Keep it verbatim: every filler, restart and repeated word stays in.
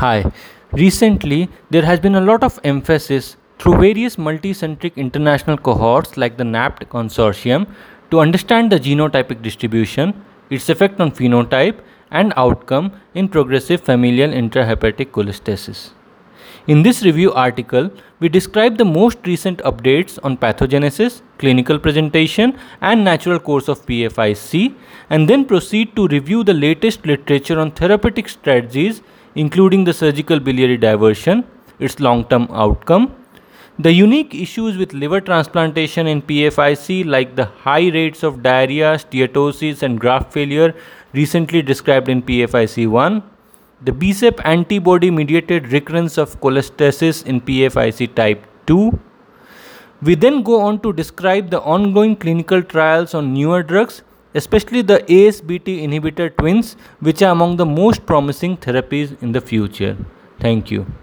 Hi. Recently, there has been a lot of emphasis through various multicentric international cohorts like the NAPT consortium to understand the genotypic distribution, its effect on phenotype, and outcome in progressive familial intrahepatic cholestasis. In this review article, we describe the most recent updates on pathogenesis, clinical presentation, and natural course of P F I C, and then proceed to review the latest literature on therapeutic strategies, including the surgical biliary diversion, its long-term outcome, the unique issues with liver transplantation in P F I C like the high rates of diarrhea, steatosis, and graft failure recently described in P F I C one, the B C E P antibody-mediated recurrence of cholestasis in P F I C type two. We then go on to describe the ongoing clinical trials on newer drugs, especially the A S B T inhibitor twins, which are among the most promising therapies in the future. Thank you.